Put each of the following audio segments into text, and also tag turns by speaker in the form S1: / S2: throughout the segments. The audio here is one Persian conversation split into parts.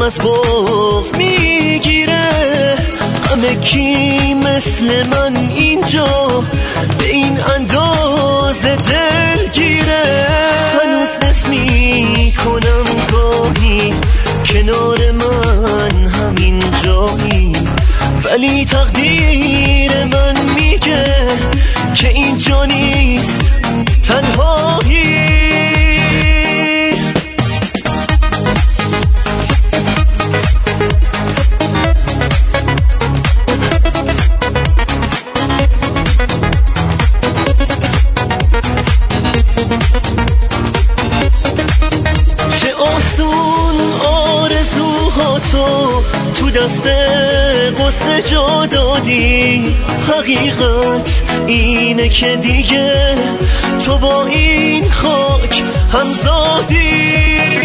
S1: از بغض میگیره. همه کی مثل من اینجا به این اندازه دلگیره؟ هنوز حس میکنم گاهی کنار من همین جایی، ولی تقدیر من میگه که اینجا نیست تنهایی. تو دست قصه جا دادی، حقیقت اینه که دیگه تو با این خاک همزادی.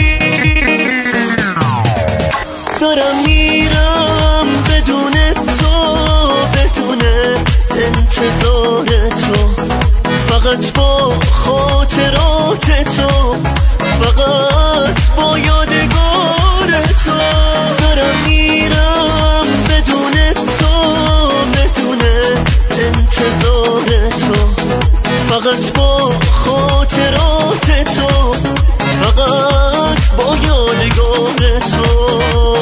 S1: دارم میرم بدون تو، بدون انتظار تو، فقط با خاطرات تو، فقط با یادگار تو. دارم میرم بدون تو، بدون انتظار تو، فقط با خاطرات تو، فقط با یادگار تو.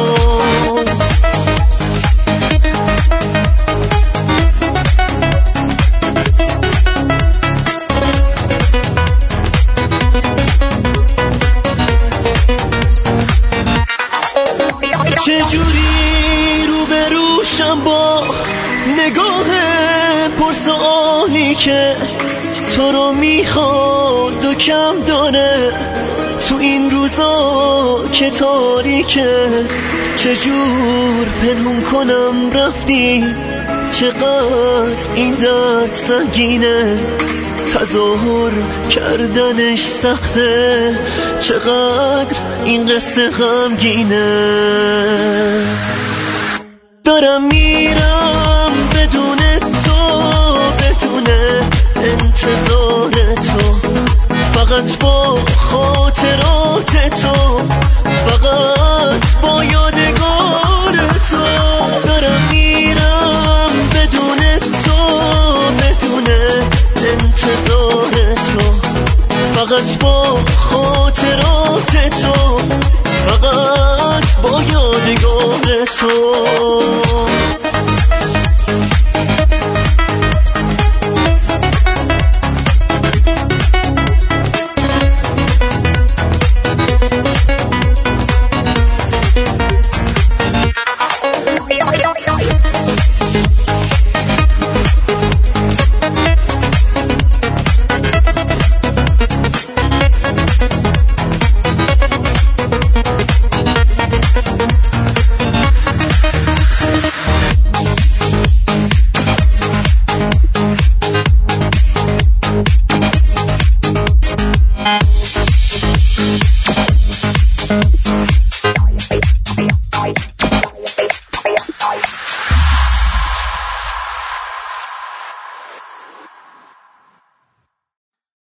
S1: چجوری روبروشم با نگاه پرسوالی که تو رو میخواد و کم داره تو این روزا که تاریکه؟ چجور پنهون کنم رفتی؟ چقدر این درد سنگینه، تظاهر کردنش سخته، چقدر این قصه غمگینه. دارم میرم بدون تو، بدون انتظار تو، فقط با خاطرات تو، فقط با یادگار تو. دارم میرم بدون تو، بدون انتظار تو، فقط با خاطرات تو، فقط با یادگار تو.